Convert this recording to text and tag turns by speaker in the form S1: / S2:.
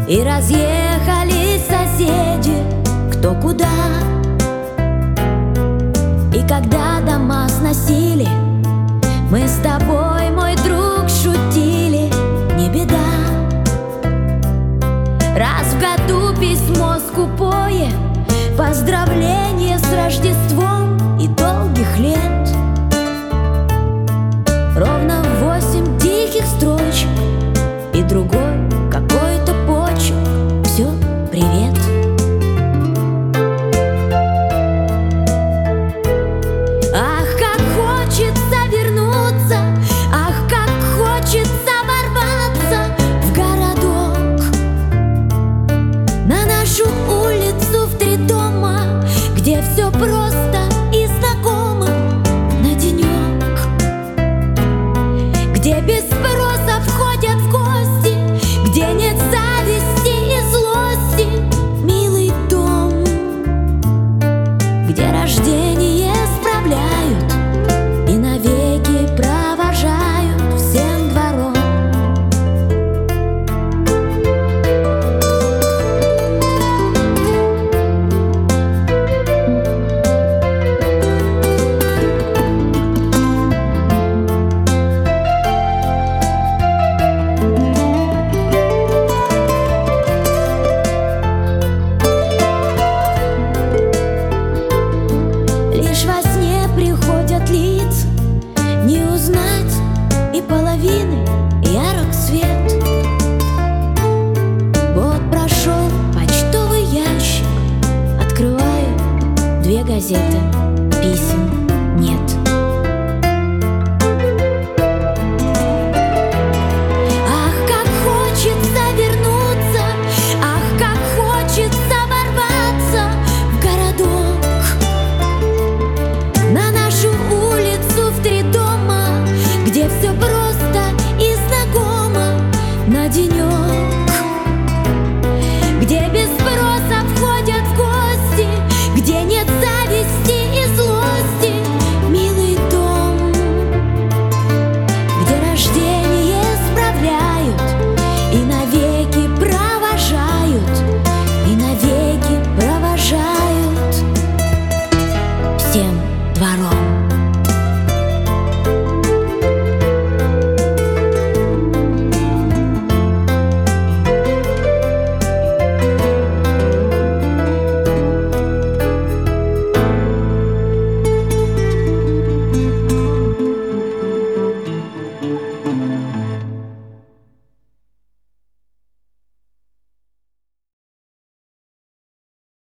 S1: И разъехались соседи кто куда. И когда дома сносили, мы с тобой, мой друг, шутили: не беда. Раз в году письмо скупое, поздравление с Рождеством и долгих лет. Ровно 8 тихих строчек и другой какой-то почерк. Все, привет. Ах, как хочется вернуться, ах, как хочется ворваться в городок, на нашу улицу в 3 дома, где все просто и знакомо на денек, где без спроса входят в гости, где нет зависти и злости. Милый дом, где рождение справляют и навеки провожают всем двором. Лишь во сне приходят лица, не узнать и половины ярок свет. Год прошел, почтовый ящик, открываю 2 газеты.